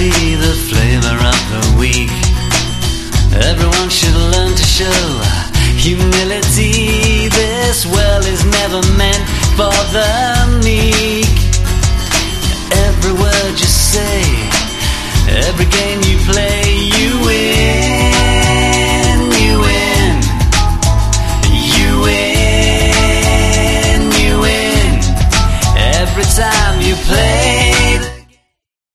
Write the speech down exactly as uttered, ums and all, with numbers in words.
be the flavor of the week. Everyone should learn to show humility. This world is never meant for the meek.